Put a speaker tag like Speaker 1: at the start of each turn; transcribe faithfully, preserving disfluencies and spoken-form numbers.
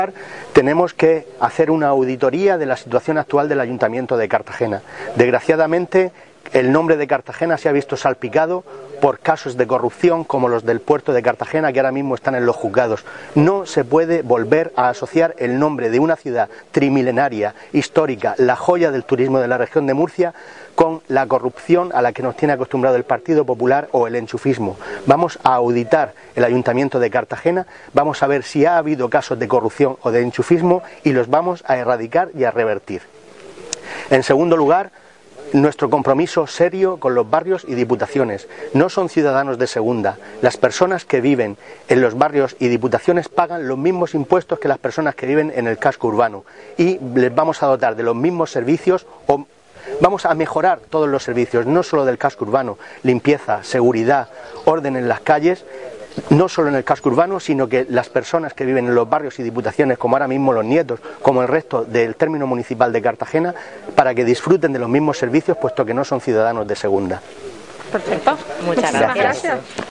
Speaker 1: Tenemos que hacer una auditoría de la situación actual del Ayuntamiento de Cartagena. Desgraciadamente, el nombre de Cartagena se ha visto salpicado por casos de corrupción como los del puerto de Cartagena, que ahora mismo están en los juzgados. No se puede volver a asociar el nombre de una ciudad trimilenaria, histórica, la joya del turismo de la región de Murcia, con la corrupción a la que nos tiene acostumbrado el Partido Popular o el enchufismo. Vamos a auditar el Ayuntamiento de Cartagena, vamos a ver si ha habido casos de corrupción o de enchufismo y los vamos a erradicar y a revertir. En segundo lugar, nuestro compromiso serio con los barrios y diputaciones. No son ciudadanos de segunda. Las personas que viven en los barrios y diputaciones pagan los mismos impuestos que las personas que viven en el casco urbano y les vamos a dotar de los mismos servicios o vamos a mejorar todos los servicios, no solo del casco urbano, limpieza, seguridad, orden en las calles, no solo en el casco urbano, sino que las personas que viven en los barrios y diputaciones, como ahora mismo los nietos, como el resto del término municipal de Cartagena, para que disfruten de los mismos servicios, puesto que no son ciudadanos de segunda.
Speaker 2: Perfecto, muchas gracias.
Speaker 1: Gracias.